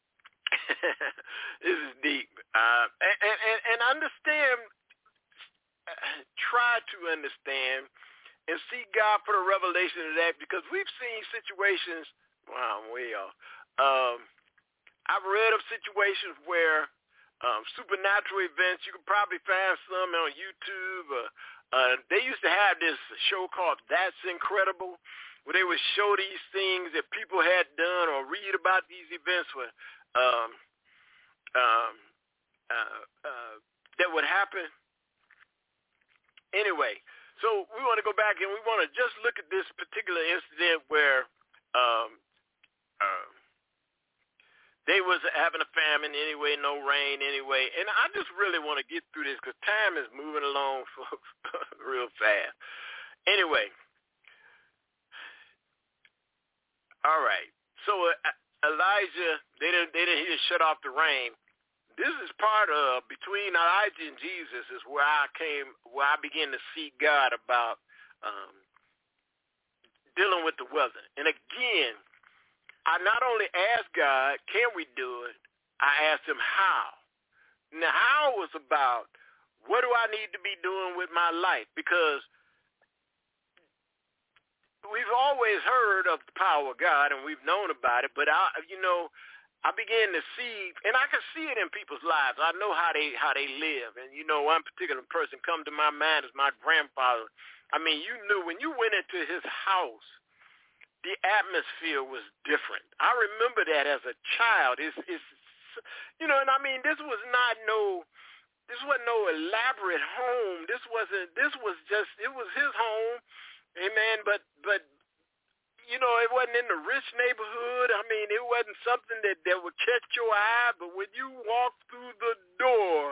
This is deep. And understand, try to understand and seek God for the revelation of that, because we've seen situations. Wow, I'm way off. I've read of situations where supernatural events. You could probably find some on YouTube. They used to have this show called That's Incredible, where they would show these things that people had done or read about these events where that would happen. Anyway, so we want to go back and we want to just look at this particular incident where they was having a famine anyway, no rain anyway, and I just really want to get through this because time is moving along real fast. Anyway, all right. So Elijah, he didn't shut off the rain. This is part of between Elijah and Jesus is where I began to seek God about dealing with the weather. And again, I not only asked God, can we do it? I asked him how. Now, how was about what do I need to be doing with my life? Because we've always heard of the power of God and we've known about it, but I began to see, and I can see it in people's lives. I know how they live, and one particular person come to my mind is my grandfather. I mean, you knew when you went into his house, the atmosphere was different. I remember that as a child. It's and I mean, this wasn't no elaborate home. It was his home, amen. But it wasn't in the rich neighborhood. I mean, it wasn't something that would catch your eye. But when you walked through the door,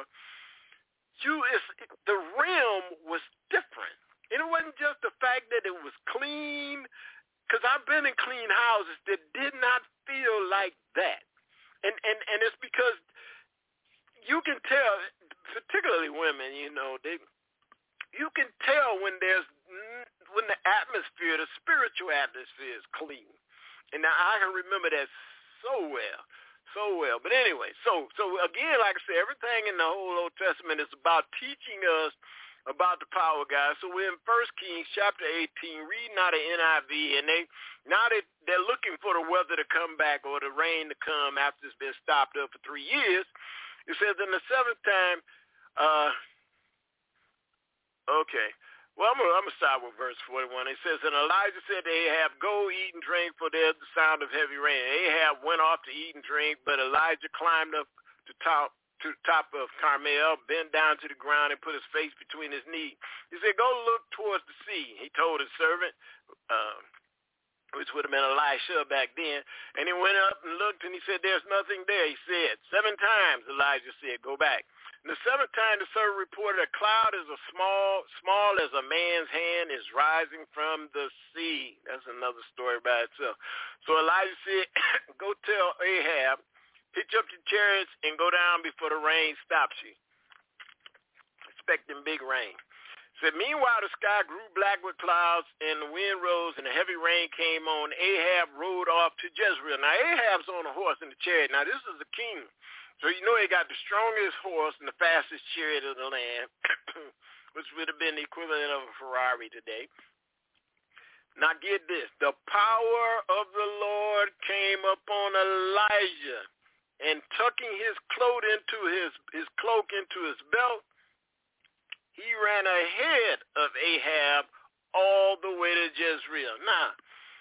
the realm was different. And it wasn't just the fact that it was clean. Because I've been in clean houses that did not feel like that. And it's because you can tell, particularly women, you can tell when the atmosphere, the spiritual atmosphere is clean. And now I can remember that so well. But anyway, so again, like I said, everything in the whole Old Testament is about teaching us about the power of God. So we're in 1 Kings chapter 18, reading out of NIV, and they're looking for the weather to come back or the rain to come after it's been stopped up for 3 years. It says in the seventh time, okay. Well, I'm gonna start with verse 41. It says, and Elijah said to Ahab, go eat and drink, for there's the sound of heavy rain. Ahab went off to eat and drink, but Elijah climbed up to the top of Carmel, bent down to the ground, and put his face between his knees. He said, go look towards the sea. He told his servant, which would have been Elisha back then. And he went up and looked, and he said, there's nothing there. He said, 7 times, Elijah said, go back. And the 7th time, the servant reported, a cloud is as small as a man's hand is rising from the sea. That's another story by itself. So Elijah said, go tell Ahab, hitch up your chariots and go down before the rain stops you. Expecting big rain. Said, meanwhile, the sky grew black with clouds, and the wind rose, and a heavy rain came on. Ahab rode off to Jezreel. Now, Ahab's on a horse in the chariot. Now, this is a king. So, he got the strongest horse and the fastest chariot of the land, which would have been the equivalent of a Ferrari today. Now, get this. The power of the Lord came upon Elijah, and tucking his cloak into his belt, he ran ahead of Ahab all the way to Jezreel. Now,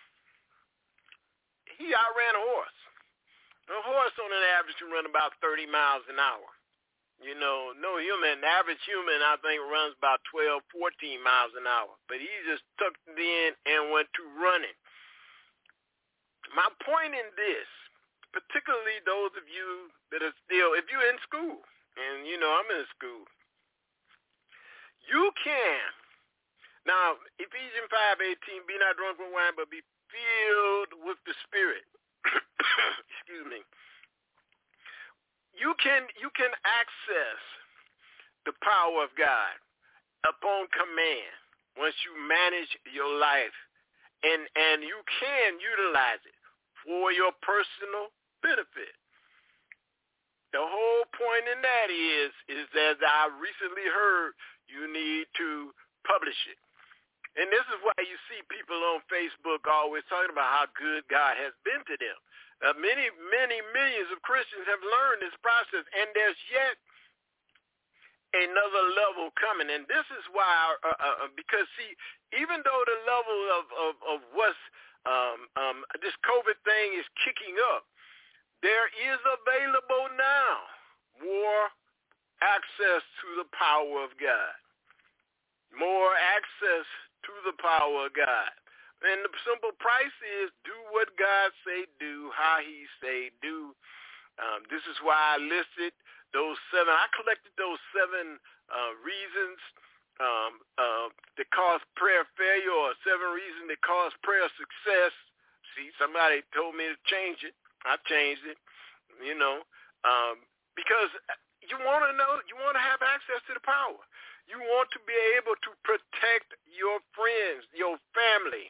he outran a horse. A horse on an average can run about 30 miles an hour. Average human, I think, runs about 12, 14 miles an hour. But he just tucked it in and went to running. My point in this, particularly those of you that are still, if you're in school, and, I'm in school, you can. Now, Ephesians 5:18, be not drunk with wine, but be filled with the Spirit. Excuse me. You can access the power of God upon command once you manage your life, and you can utilize it for your personal benefit. The whole point in that is as I recently heard, you need to publish it. And this is why you see people on Facebook always talking about how good God has been to them. Many millions of Christians have learned this process, and there's yet another level coming. And this is why, because see, even though the level of what's this COVID thing is kicking up, there is available now more access to the power of God. More access to the power of God. And the simple price is do what God say do, how he say do. This is why I listed those 7. I collected those 7 reasons that cause prayer failure, or 7 reasons that cause prayer success. See, somebody told me to change it. I changed it, because you want to know, you want to have access to the power. You want to be able to protect your friends, your family.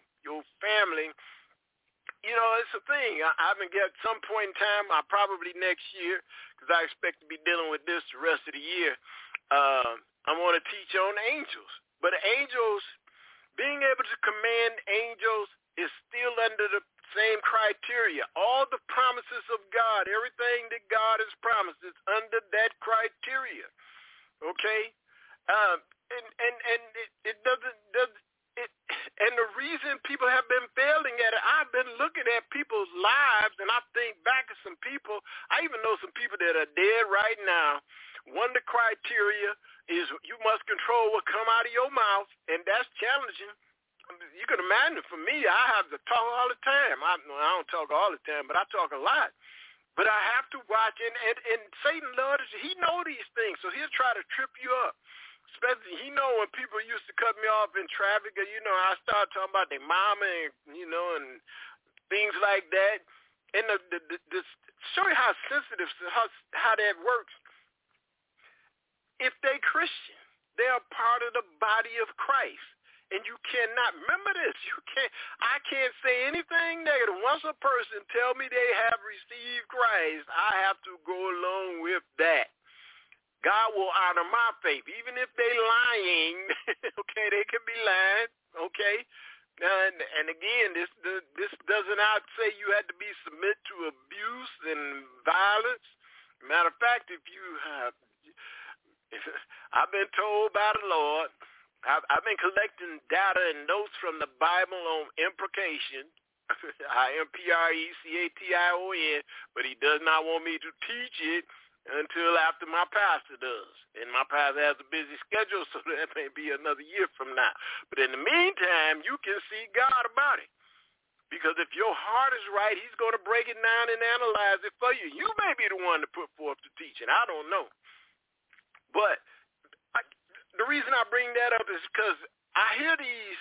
It's a thing. I haven't got some point in time, probably next year, because I expect to be dealing with this the rest of the year. I want to teach on angels. But angels, being able to command angels is still under the same criteria. All the promises of God, everything that God has promised is under that criteria. Okay? It doesn't and the reason people have been failing at it, I've been looking at people's lives, and I think back to some people. I even know some people that are dead right now. One of the criteria is you must control what come out of your mouth, and that's challenging. You can imagine, for me, I have to talk all the time. I don't talk all the time, but I talk a lot. But I have to watch, and Satan loves, he know these things, so he'll try to trip you up. Especially, he know when people used to cut me off in traffic, I started talking about their mama and, and things like that. And the show you how sensitive, how that works. If they Christian, they are part of the body of Christ. And you cannot, remember this, I can't say anything negative. Once a person tell me they have received Christ, I have to go along with that. God will honor my faith, even if they lying. Okay, they can be lying. Okay, and again, this does not say you had to be submit to abuse and violence. Matter of fact, I've been told by the Lord, I've been collecting data and notes from the Bible on imprecation. IMPRECATION, but he does not want me to teach it until after my pastor does. And my pastor has a busy schedule, so that may be another year from now. But in the meantime, you can see God about it. Because if your heart is right, he's going to break it down and analyze it for you. You may be the one to put forth the teaching. I don't know. But the reason I bring that up is because I hear these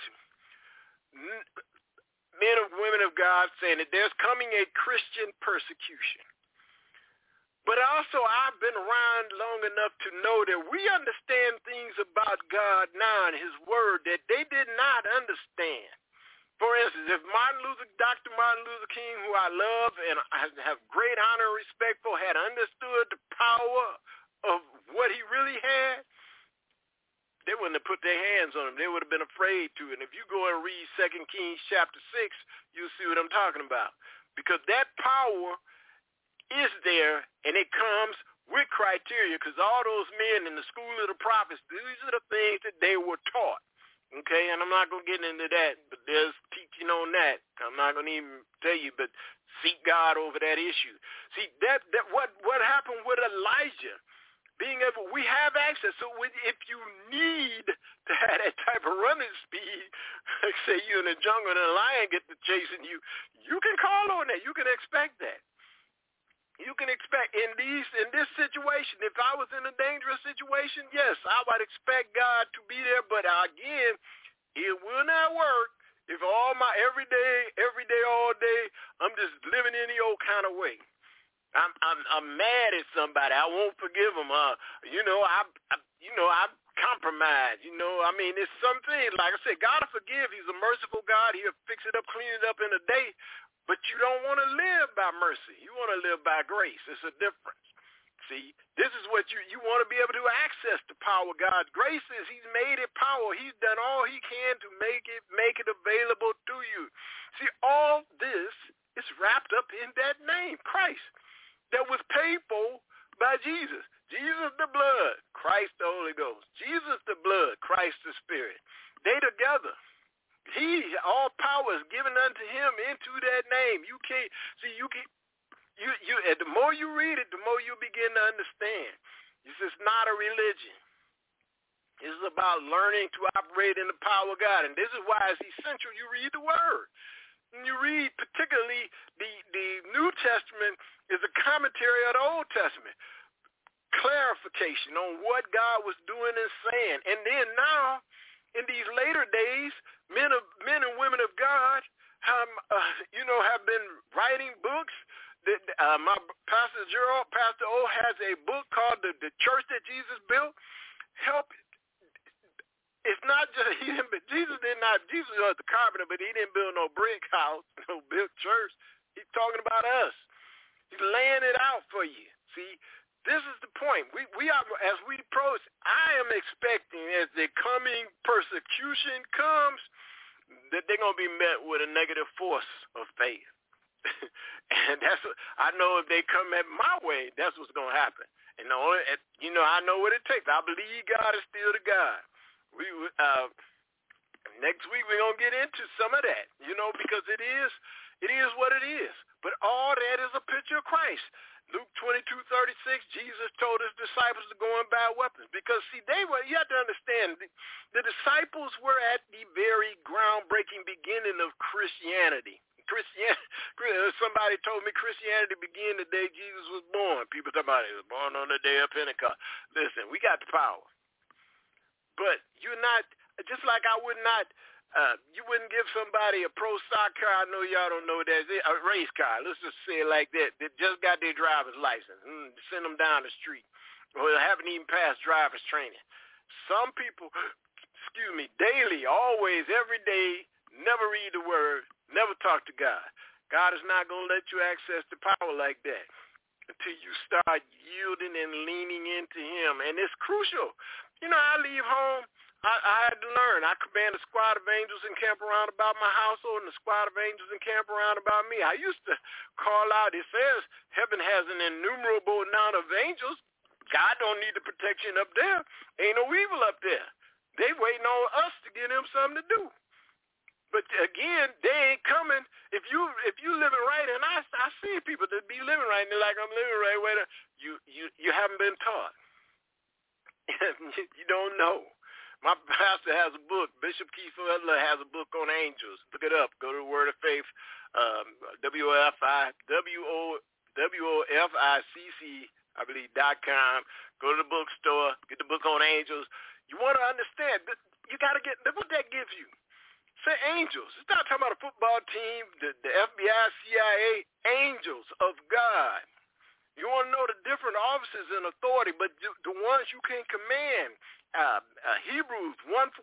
men and women of God saying that there's coming a Christian persecution. But also, I've been around long enough to know that we understand things about God now and his word that they did not understand. For instance, if Dr. Martin Luther King, who I love and I have great honor and respect for, had understood the power of what he really had, they wouldn't have put their hands on him. They would have been afraid to. And if you go and read 2 Kings chapter 6, you'll see what I'm talking about. Because that power is there, and it comes with criteria, because all those men in the school of the prophets, these are the things that they were taught. Okay, and I'm not going to get into that, but there's teaching on that. I'm not going to even tell you, but seek God over that issue. See, that what happened with Elijah, being able, we have access. So if you need to have that type of running speed, like say you're in the jungle and a lion gets to chasing you, you can call on that. You can expect that. You can expect in this situation, if I was in a dangerous situation, yes, I would expect God to be there. But again, it will not work if every day, all day, I'm just living any old kind of way. I'm mad at somebody. I won't forgive them. I compromise. It's something, like I said, God will forgive. He's a merciful God. He'll fix it up, clean it up in a day. But you don't want to live by mercy. You want to live by grace. It's a difference. See, this is what you want to be able to access the power of God's grace is. He's made it power. He's done all he can to make it available to you. See, all this is wrapped up in that name, Christ, that was paid for by Jesus. Jesus the blood, Christ the Holy Ghost. Jesus the blood, Christ the Spirit. They together. All power is given unto him into that name. You can't see. The more you read it, the more you begin to understand. This is not a religion. This is about learning to operate in the power of God. And this is why it's essential you read the Word. And you read particularly the New Testament is a commentary of the Old Testament. Clarification on what God was doing and saying. And then now, in these later days, men and women of God have been writing books. My Pastor O has a book called the Church That Jesus Built. It's not just Jesus was the carpenter, but he didn't build no brick house, no built church. He's talking about us. He's laying it out for you. See, this is the point. We are, as we approach, I am expecting as the coming persecution comes that they're going to be met with a negative force of faith. And I know if they come at my way, that's what's going to happen. And I know what it takes. I believe God is still the God. Next week we're going to get into some of that, because it is what it is. But all that is a picture of Christ. Luke 22:36, Jesus told his disciples to go and buy weapons because, see, you have to understand, the disciples were at the very groundbreaking beginning of Christianity. Somebody told me Christianity began the day Jesus was born. People talk about he was born on the day of Pentecost. Listen, we got the power. But you're not, just like I would not, you wouldn't give somebody a pro stock car. I know y'all don't know that. A race car, let's just say it like that just got their driver's license. Send them down the street. Or haven't even passed driver's training. Some people, daily, always, every day, never read the Word, never talk to God. God is not going to let you access the power like that until you start yielding and leaning into him. And it's crucial. I leave home. I had to learn. I command a squad of angels encamp around about my household and a squad of angels encamp around about me. I used to call out, it says heaven has an innumerable amount of angels. God don't need the protection up there. Ain't no evil up there. They waiting on us to give them something to do. But again, they ain't coming. If you living right, and I see people that be living right, and they're like, I'm living right. Wait, you haven't been taught. You don't know. My pastor has a book. Bishop Keith Butler has a book on angels. Look it up. Go to the Word of Faith, WOFICC, I believe, .com. Go to the bookstore. Get the book on angels. You want to understand. You got to get what that gives you. Say angels. It's not talking about a football team, the FBI, CIA, angels of God. You want to know the different offices and authority, but the ones you can command. Hebrews 1:14.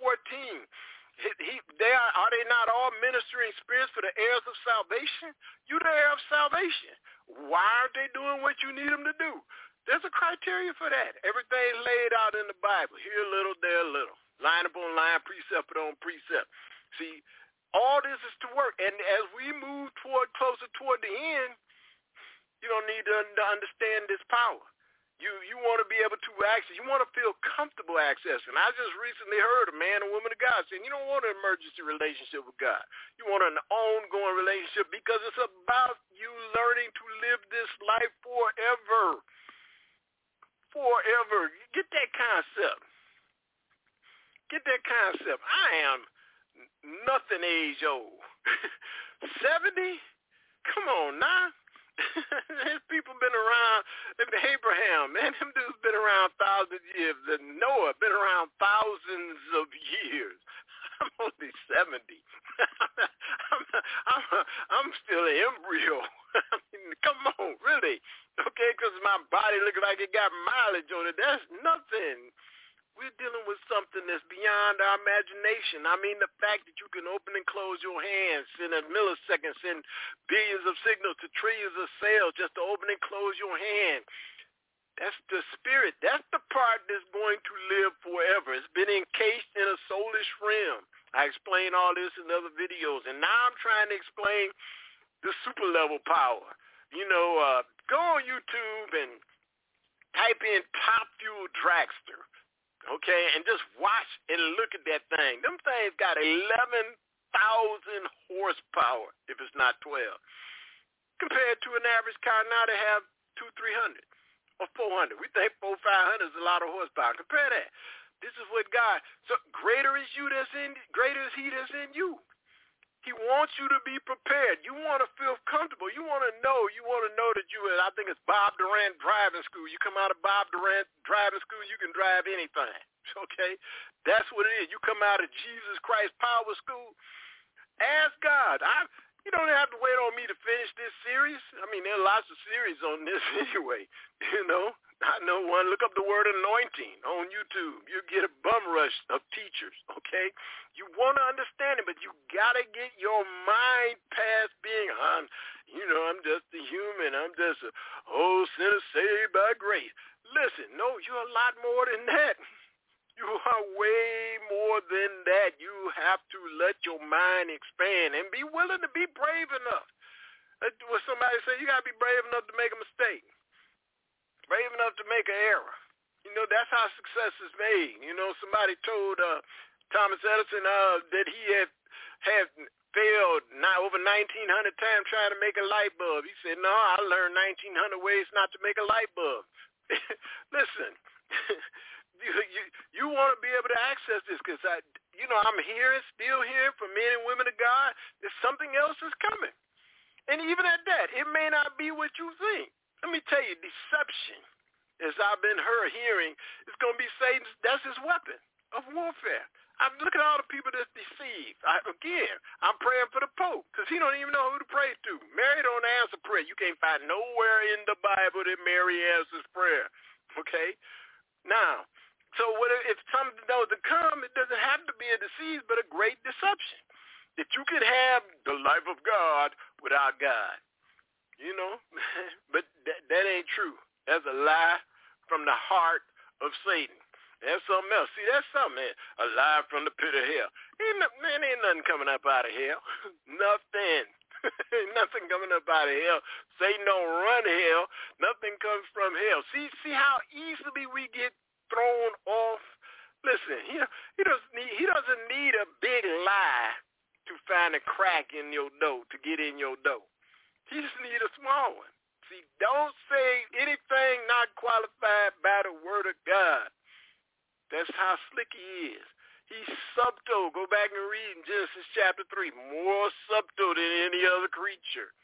Are they not all ministering spirits for the heirs of salvation? You the heir of salvation. Why aren't they doing what you need them to do? There's a criteria for that. Everything's laid out in the Bible. Here a little, there a little. Line upon line, precept upon precept. See, all this is to work. And as we move closer toward the end, you don't need to understand this power. You want to be able to access. You want to feel comfortable accessing. I just recently heard a man and woman of God saying, you don't want an emergency relationship with God. You want an ongoing relationship because it's about you learning to live this life forever. Forever. Get that concept. I am nothing age old. 70? Come on now. There's people been around. Abraham, man, them dudes been around thousands of years. And Noah been around thousands of years. I'm only 70. I'm still an embryo. I mean, come on, really? Okay, because my body looks like it got mileage on it. That's nothing. We're dealing with something that's beyond our imagination. I mean, the fact that you can open and close your hands in a millisecond, send billions of signals to trillions of cells just to open and close your hand. That's the spirit. That's the part that's going to live forever. It's been encased in a soulish realm. I explain all this in other videos, and now I'm trying to explain the super level power. Go on YouTube and type in Top Fuel Dragster, okay, and just watch and look at that thing. Them things got 11,000 horsepower, if it's not 12, compared to an average car now they have 200-300 or 400. We think 400-500 is a lot of horsepower. Compare that. This is what God. So greater is He that's in you. He wants you to be prepared. You want to feel comfortable. You want to know that I think it's Bob Durant driving school. You come out of Bob Durant driving school, you can drive anything. Okay? That's what it is. You come out of Jesus Christ Power School. Ask God. You don't have to wait on me to finish this series. I mean, there are lots of series on this anyway. I know one. Look up the word anointing on YouTube. You'll get a bum rush of teachers, okay? You want to understand it, but you got to get your mind past being, I'm just a human. I'm just a sinner saved by grace. Listen, no, you're a lot more than that. You are way more than that. You have to let your mind expand and be willing to be brave enough. What somebody say, you got to be brave enough to make a mistake. Brave enough to make an error. That's how success is made. Somebody told Thomas Edison that he had failed over 1,900 times trying to make a light bulb. He said, no, I learned 1,900 ways not to make a light bulb. Listen, you want to be able to access this because, I'm still hearing from men and women of God that something else is coming. And even at that, it may not be what you think. Let me tell you, deception, as I've been hearing, is going to be Satan's, that's his weapon of warfare. Look at all the people that's deceived. I'm praying for the Pope because he don't even know who to pray to. Mary don't answer prayer. You can't find nowhere in the Bible that Mary answers prayer, okay? Now, so if something knows to come, it doesn't have to be a disease but a great deception. That you could have the life of God without God. But that ain't true. That's a lie from the heart of Satan. That's something else. See, that's something, a lie from the pit of hell. Ain't nothing coming up out of hell. Nothing. Nothing coming up out of hell. Satan don't run hell. Nothing comes from hell. See how easily we get thrown off? Listen, he doesn't need a big lie to find a crack in your dough, to get in your dough. He just need a small one. See, don't say anything not qualified by the word of God. That's how slick he is. He's subtle. Go back and read in Genesis chapter 3. More subtle than any other creature.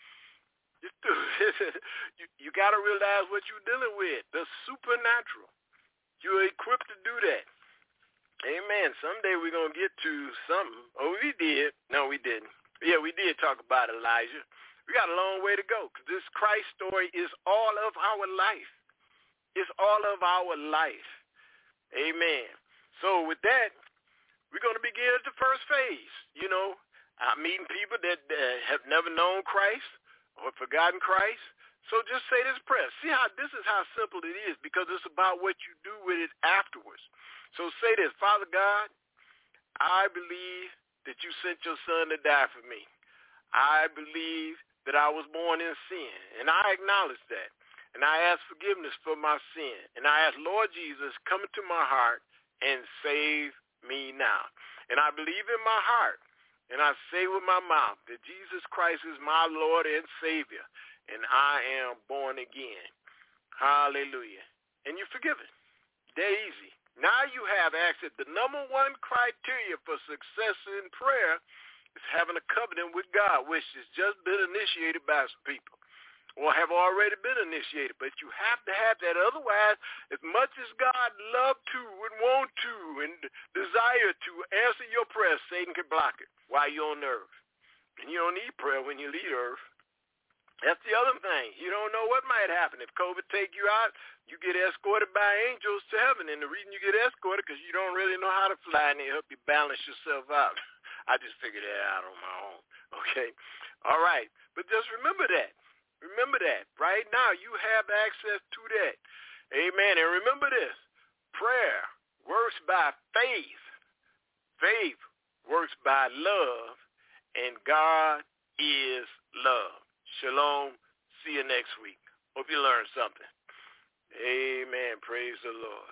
You got to realize what you're dealing with. The supernatural. You're equipped to do that. Amen. Someday we're going to get to something. Oh, we did. No, we didn't. Yeah, we did talk about Elijah. We got a long way to go because this Christ story is all of our life. It's all of our life. Amen. So with that, we're going to begin at the first phase. I'm meeting people that have never known Christ or forgotten Christ. So just say this prayer. See how this is how simple it is because it's about what you do with it afterwards. So say this, Father God, I believe that you sent your son to die for me. I believe that I was born in sin, and I acknowledge that. And I ask forgiveness for my sin. And I ask, Lord Jesus, come into my heart and save me now. And I believe in my heart, and I say with my mouth that Jesus Christ is my Lord and Savior, and I am born again. Hallelujah. And you're forgiven. They're easy. Now you have access. The number one criteria for success in prayer is having a covenant with God, which has just been initiated by some people or have already been initiated. But you have to have that. Otherwise, as much as God loved to and want to and desire to answer your prayer, Satan can block it while you're on earth. And you don't need prayer when you leave earth. That's the other thing. You don't know what might happen. If COVID take you out, you get escorted by angels to heaven. And the reason you get escorted because you don't really know how to fly, and they help you balance yourself out. I just figured that out on my own. Okay? All right. But just remember that. Remember that. Right now, you have access to that. Amen. And remember this, prayer works by faith. Faith works by love, and God is love. Shalom. See you next week. Hope you learned something. Amen. Praise the Lord.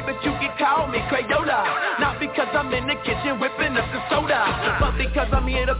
Crayola, not because I'm in the kitchen whipping up the soda, but because I'm here to